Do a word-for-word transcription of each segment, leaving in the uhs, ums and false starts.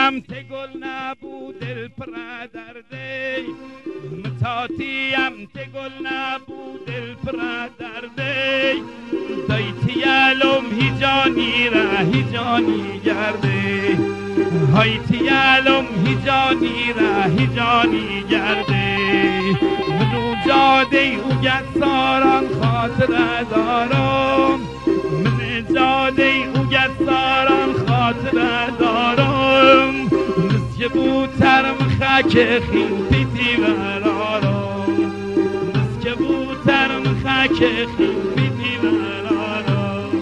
تاتیم ته گل نبود دل پردرده متاتیم ته گل نبود دل پردرده دایتی علم هیجانی را هیجانی گرده هایتی علم هیجانی را هیجانی گرده منو جاده او گد ساران خاطر دارم من جاده او گد ساران خاطر دارم مسکه بوترم خاک خیم پیتی برارم مسکه بوترم خاک خیم پیتی برارم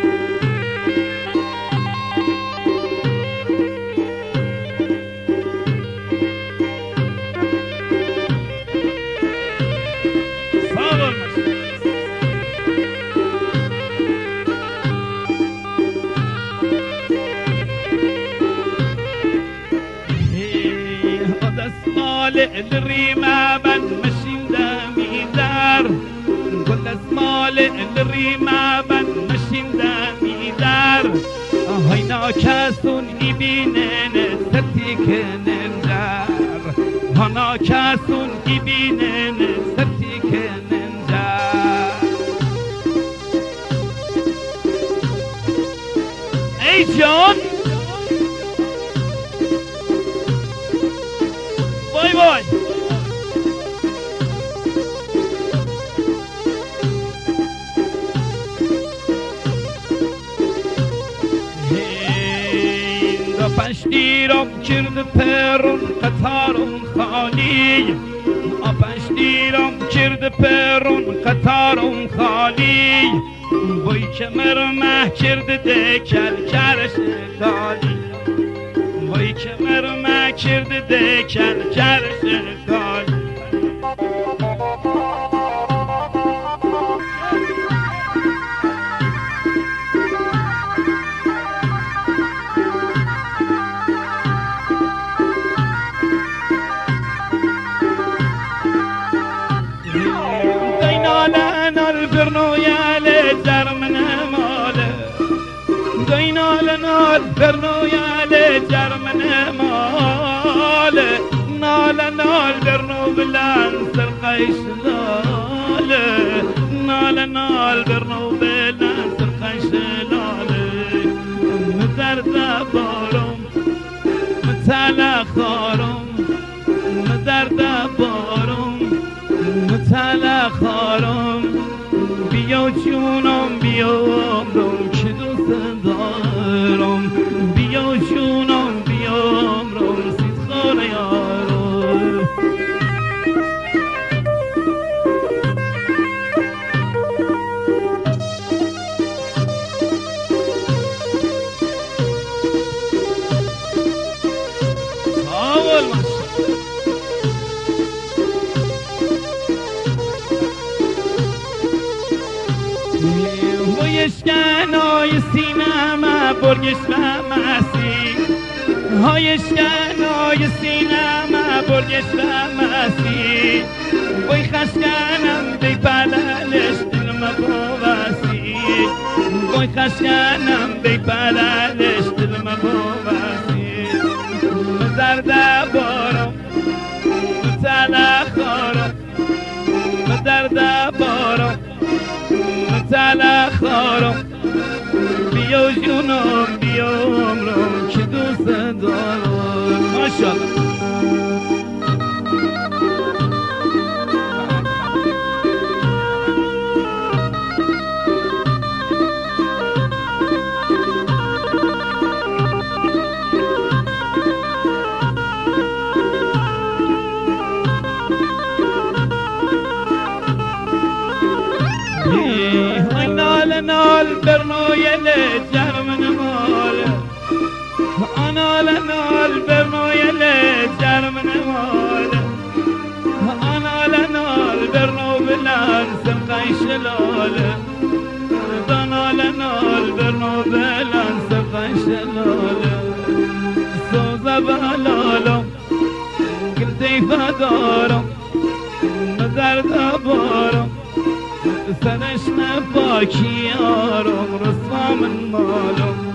ساغر الريمة من مشين دامي دار كل اسمال الريمة من مشين دامي دار هينا كاسون يبينن ستيك ننجار هنا كاسون يبينن ستيك ننجار اي جون باي باي پشتیرم کرد پرون قطارم خالی پشتیرم کرد پرون قطارم خالی وای کمر مه کرد دکل کرش کالی وای کمر مه کرد دکل کرش کالی برنو يالي جرمن مال نال نال برنو بلان سرقيش لال نال نال برنو بلان سرقيش لال مدرد بارم متالا خارم مدرد بارم متالا خارم بيو جونم بيو عمرم که دوست دارم بيو جونم بيو عمرم سید خار یارم اول اشکنای سینما برگش و مسی های اشکنای سینما برگش و مسی وی خشکنم بی پلالش دلم بوسی وی خشکنم بی پلالش دلم بوسی مزرده بارم متلا خارم مزرده بارم متلا خارم بیا جونم بیا عمرم که دوست دارم ماشاءالله نال برنویل جرمن مال انا لنال برنویل جرمن مال انا لنال برنو بلان سمقاي شلال انا لنال برنو بلان سمقاي شلال سوزا بلالم قلتي فدارم مزرد بارم سرش نباکی یارم رسوا من مالم